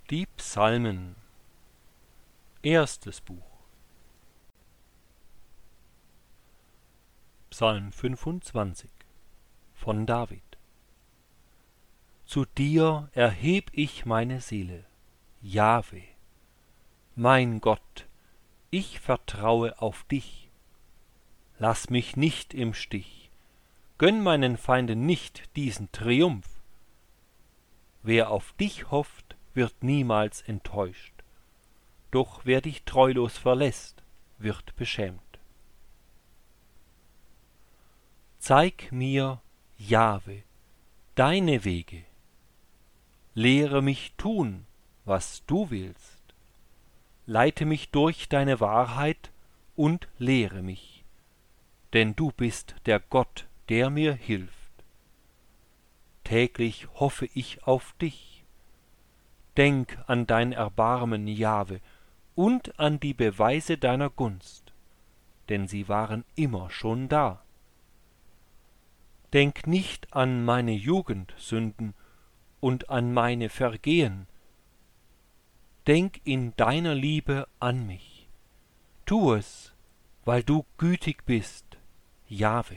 Die Psalmen. Erstes Buch. Psalm 25 von David. Zu dir erheb ich meine Seele, Jahwe. Mein Gott, ich vertraue auf dich. Lass mich nicht im Stich, gönn meinen Feinden nicht diesen Triumph. Wer auf dich hofft, wird niemals enttäuscht, doch wer dich treulos verlässt, wird beschämt. Zeig mir, Jahwe, deine Wege, lehre mich tun, was du willst, leite mich durch deine Wahrheit und lehre mich, denn du bist der Gott, der mir hilft. Täglich hoffe ich auf dich. Denk an dein Erbarmen, Jahwe, und an die Beweise deiner Gunst, denn sie waren immer schon da. Denk nicht an meine Jugendsünden und an meine Vergehen. Denk in deiner Liebe an mich. Tu es, weil du gütig bist, Jahwe.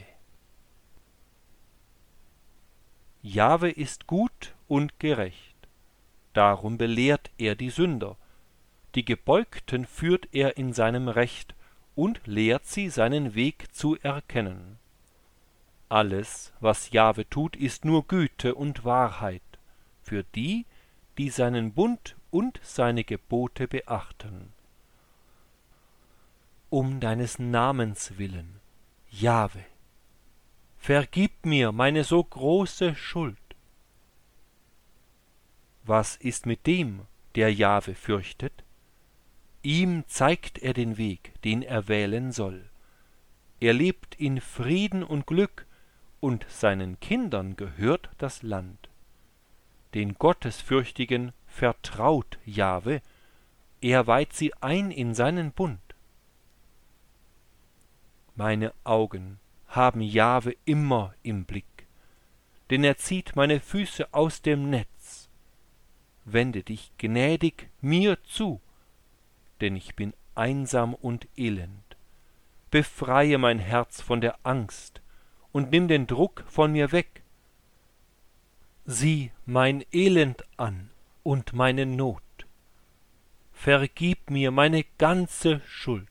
Jahwe ist gut und gerecht, darum belehrt er die Sünder. Die Gebeugten führt er in seinem Recht und lehrt sie, seinen Weg zu erkennen. Alles, was Jahwe tut, ist nur Güte und Wahrheit für die, die seinen Bund und seine Gebote beachten. Um deines Namens willen, Jahwe, vergib mir meine so große Schuld. Was ist mit dem, der Jahwe fürchtet? Ihm zeigt er den Weg, den er wählen soll. Er lebt in Frieden und Glück, und seinen Kindern gehört das Land. Den Gottesfürchtigen vertraut Jahwe, er weiht sie ein in seinen Bund. Meine Augen haben Jahwe immer im Blick, denn er zieht meine Füße aus dem Netz. Wende dich gnädig mir zu, denn ich bin einsam und elend. Befreie mein Herz von der Angst und nimm den Druck von mir weg. Sieh mein Elend an und meine Not. Vergib mir meine ganze Schuld.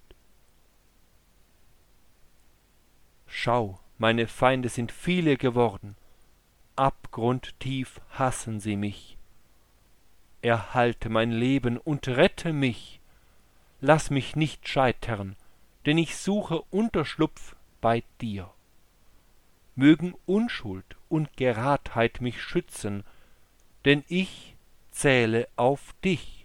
Schau, meine Feinde sind viele geworden, abgrundtief hassen sie mich. Erhalte mein Leben und rette mich. Lass mich nicht scheitern, denn ich suche Unterschlupf bei dir. Mögen Unschuld und Geradheit mich schützen, denn ich zähle auf dich.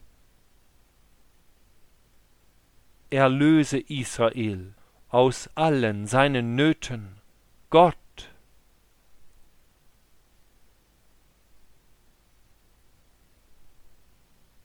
Erlöse Israel aus allen seinen Nöten, Gott,